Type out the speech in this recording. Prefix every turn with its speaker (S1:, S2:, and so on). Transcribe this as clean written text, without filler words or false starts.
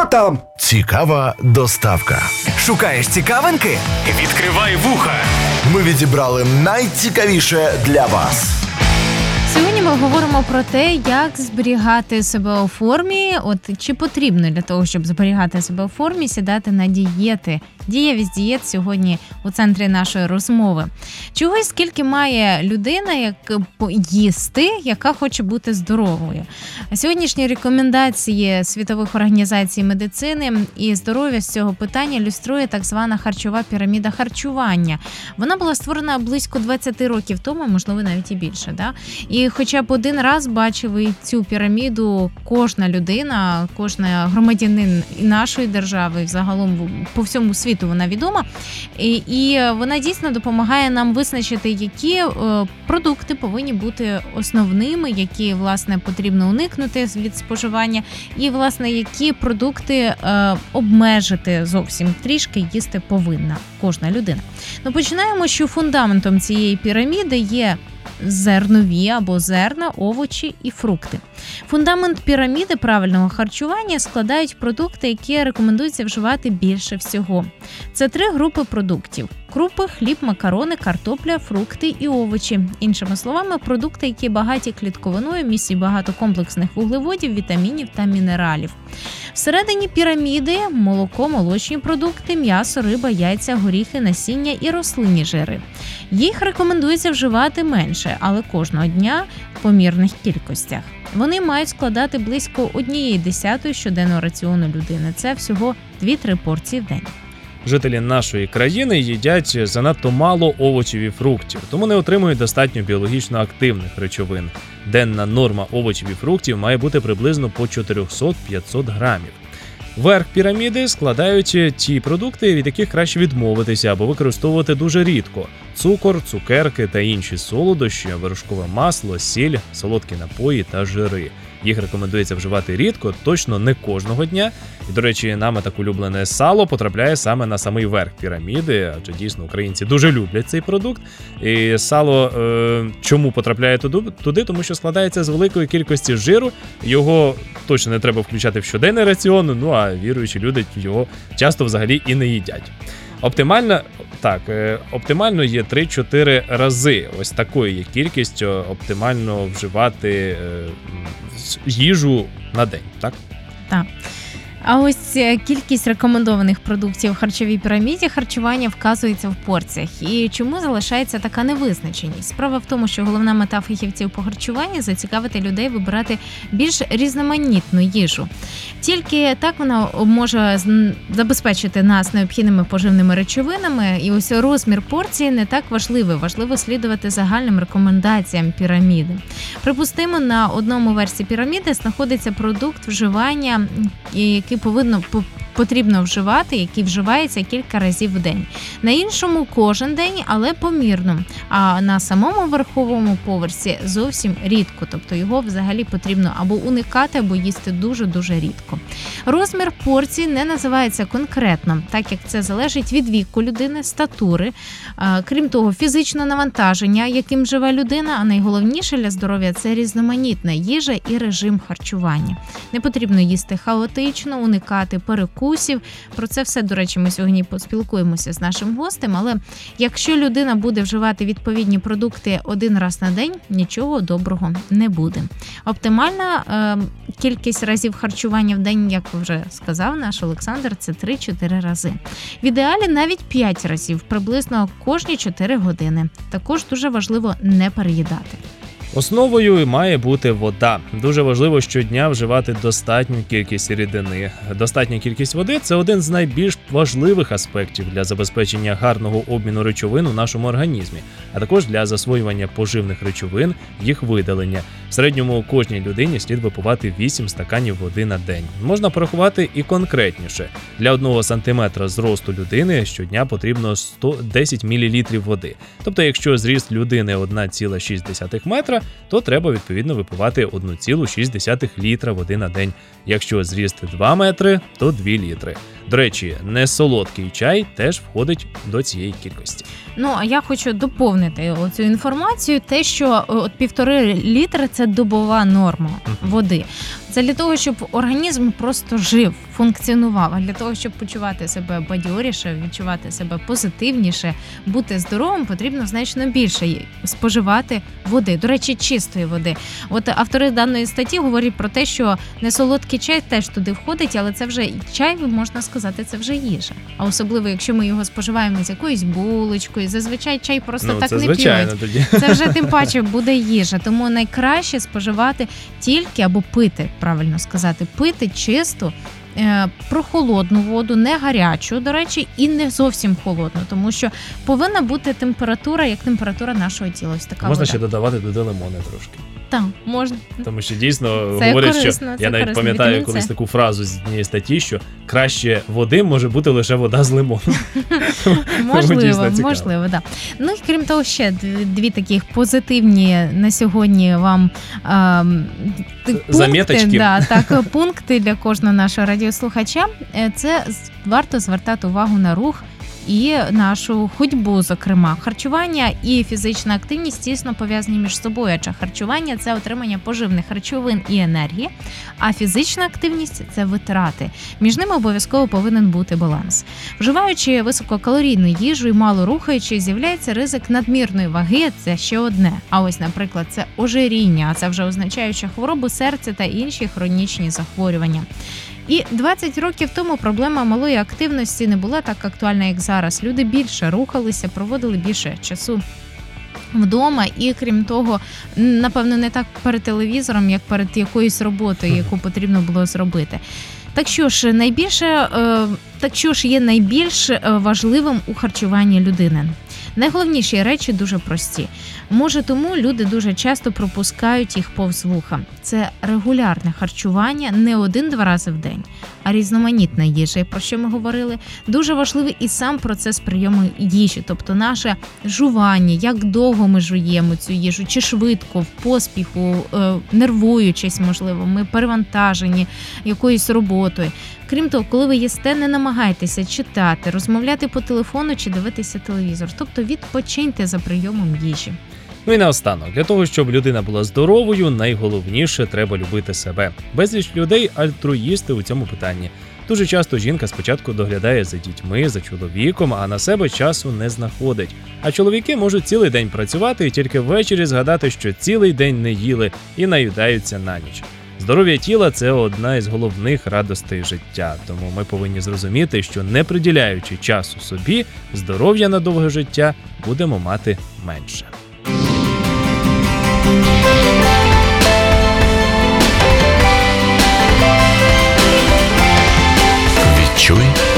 S1: там?
S2: Цікава доставка.
S3: Шукаєш цікавинки? Відкривай вуха.
S2: Ми відібрали найцікавіше для вас.
S4: Сьогодні ми говоримо про те, як зберігати себе у формі. Чи потрібно для того, щоб зберігати себе у формі, сідати на дієти. Дієвість дієт сьогодні у центрі нашої розмови. Чогось скільки має людина, як їсти, яка хоче бути здоровою. Сьогоднішні рекомендації світових організацій медицини і здоров'я з цього питання ілюструє так звана харчова піраміда харчування. Вона була створена близько 20 років тому, можливо, навіть і більше. Да? І хоча б один раз бачив цю піраміду кожна людина, кожен громадянин і нашої держави, і загалом по всьому світу вона відома. І вона дійсно допомагає нам визначити, які продукти повинні бути основними, які, власне, потрібно уникнути від споживання, і, власне, які продукти обмежити зовсім трішки їсти повинна кожна людина. Починаємо, що фундаментом цієї піраміди є зернові або зерна, овочі і фрукти. Фундамент піраміди правильного харчування складають продукти, які рекомендується вживати більше всього. Це 3 групи продуктів: крупи, хліб, макарони, картопля, фрукти і овочі. Іншими словами, продукти, які багаті клітковиною, містять багато комплексних вуглеводів, вітамінів та мінералів. Всередині піраміди – молоко, молочні продукти, м'ясо, риба, яйця, горіхи, насіння і рослинні жири. Їх рекомендується вживати менше, але кожного дня в помірних кількостях. Вони мають складати близько 1/10 щоденного раціону людини. Це всього 2-3 порції в день.
S5: Жителі нашої країни їдять занадто мало овочів і фруктів, тому не отримують достатньо біологічно активних речовин. Денна норма овочів і фруктів має бути приблизно по 400-500 грамів. Верх піраміди складають ті продукти, від яких краще відмовитися або використовувати дуже рідко: цукор, цукерки та інші солодощі, вершкове масло, сіль, солодкі напої та жири. Їх рекомендується вживати рідко, точно не кожного дня. І, до речі, нами так улюблене сало потрапляє саме на самий верх піраміди, адже дійсно українці дуже люблять цей продукт. І сало чому потрапляє туди? Тому що складається з великої кількості жиру, його точно не треба включати в щоденний раціон, а віруючі люди його часто взагалі і не їдять. Оптимально є 3-4 рази. Ось такою є кількістю оптимально вживати їжу на день, так?
S4: Так. А ось кількість рекомендованих продуктів в харчовій піраміді харчування вказується в порціях. І чому залишається така невизначеність? Справа в тому, що головна мета фахівців по харчуванню – зацікавити людей вибирати більш різноманітну їжу. Тільки так вона може забезпечити нас необхідними поживними речовинами. І ось розмір порції не так важливий. Важливо слідувати загальним рекомендаціям піраміди. Припустимо, на одному версі піраміди знаходиться продукт вживання, який потрібно вживати, який вживається кілька разів в день. На іншому кожен день, але помірно. А на самому верховому поверсі зовсім рідко. Тобто його взагалі потрібно або уникати, або їсти дуже-дуже рідко. Розмір порції не називається конкретно, так як це залежить від віку людини, статури. Крім того, фізичного навантаження, яким живе людина, а найголовніше для здоров'я – це різноманітна їжа і режим харчування. Не потрібно їсти хаотично, уникати перекусів. Про це все, до речі, ми сьогодні поспілкуємося з нашим гостем, але якщо людина буде вживати відповідні продукти один раз на день, нічого доброго не буде. Оптимальна кількість разів харчування в день, як вже сказав наш Олександр, це 3-4 рази. В ідеалі навіть 5 разів, приблизно кожні 4 години. Також дуже важливо не переїдати.
S5: Основою має бути вода. Дуже важливо щодня вживати достатню кількість рідини. Достатня кількість води – це один з найбільш важливих аспектів для забезпечення гарного обміну речовин у нашому організмі, а також для засвоювання поживних речовин, їх видалення. В середньому кожній людині слід випивати 8 стаканів води на день. Можна порахувати і конкретніше. Для 1 сантиметра зросту людини щодня потрібно 110 мл води. Тобто, якщо зріст людини 1,6 метра, то треба відповідно випивати 1,6 літра води на день. Якщо зріст 2 метри, то 2 літри. До речі, несолодкий чай теж входить до цієї кількості.
S4: А я хочу доповнити цю інформацію, те, що 1,5 літра – це добова норма води. Це для того, щоб організм просто жив, функціонував. А для того, щоб почувати себе бадьоріше, відчувати себе позитивніше, бути здоровим, потрібно значно більше споживати води. До речі, чистої води. От автори даної статті говорять про те, що несолодкий чай теж туди входить, але це вже чай, можна сказати, це вже їжа. А особливо, якщо ми його споживаємо з якоюсь булочкою, зазвичай чай просто так
S5: це
S4: не
S5: звичайно
S4: п'ють.
S5: тоді.
S4: Це вже тим паче буде їжа. Тому найкраще споживати тільки, або пити, правильно сказати, пити чисту, прохолодну воду, не гарячу, до речі, і не зовсім холодну, тому що повинна бути температура, як температура нашого тіла. Ось така
S5: Можна
S4: вода.
S5: ще додавати туди лимони трошки.
S4: Так, можна.
S5: Тому що дійсно
S4: Це
S5: говорять,
S4: корисно,
S5: що
S4: це
S5: я навіть
S4: корисно.
S5: пам'ятаю
S4: Вітамін
S5: колись
S4: С.
S5: таку фразу з однієї статті, що краще води може бути лише вода з лимоном.
S4: Можливо, да. Ну і крім того, ще дві таких позитивні на сьогодні вам пункти,
S5: Заміточки.
S4: пункти для кожного нашого радіослухача. Це варто звертати увагу на рух і нашу ходьбу, зокрема. Харчування і фізична активність тісно пов'язані між собою, адже харчування – це отримання поживних речовин і енергії, а фізична активність – це витрати. Між ними обов'язково повинен бути баланс. Вживаючи висококалорійну їжу і мало рухаючись, з'являється ризик надмірної ваги – це ще одне. А ось, наприклад, це ожиріння, а це вже означає, що хвороби серця та інші хронічні захворювання. І 20 років тому проблема малої активності не була так актуальна, як зараз. Люди більше рухалися, проводили більше часу вдома і, крім того, напевно, не так перед телевізором, як перед якоюсь роботою, яку потрібно було зробити. Так що ж є найбільш важливим у харчуванні людини? Найголовніші речі дуже прості. Може, тому люди дуже часто пропускають їх повз вуха. Це регулярне харчування не 1-2 рази в день, а різноманітна їжа, про що ми говорили. Дуже важливий і сам процес прийому їжі, тобто наше жування, як довго ми жуємо цю їжу, чи швидко, в поспіху, нервуючись, можливо, ми перевантажені якоюсь роботою. Крім того, коли ви їсте, не намагайтеся читати, розмовляти по телефону чи дивитися телевізор. Тобто відпочиньте за прийомом їжі.
S5: Ну і наостанок, для того, щоб людина була здоровою, найголовніше – треба любити себе. Безліч людей – альтруїсти у цьому питанні. Дуже часто жінка спочатку доглядає за дітьми, за чоловіком, а на себе часу не знаходить. А чоловіки можуть цілий день працювати і тільки ввечері згадати, що цілий день не їли і наїдаються на ніч. Здоров'я тіла – це одна із головних радостей життя, тому ми повинні зрозуміти, що не приділяючи часу собі, здоров'я на довге життя будемо мати менше.
S2: Відчуй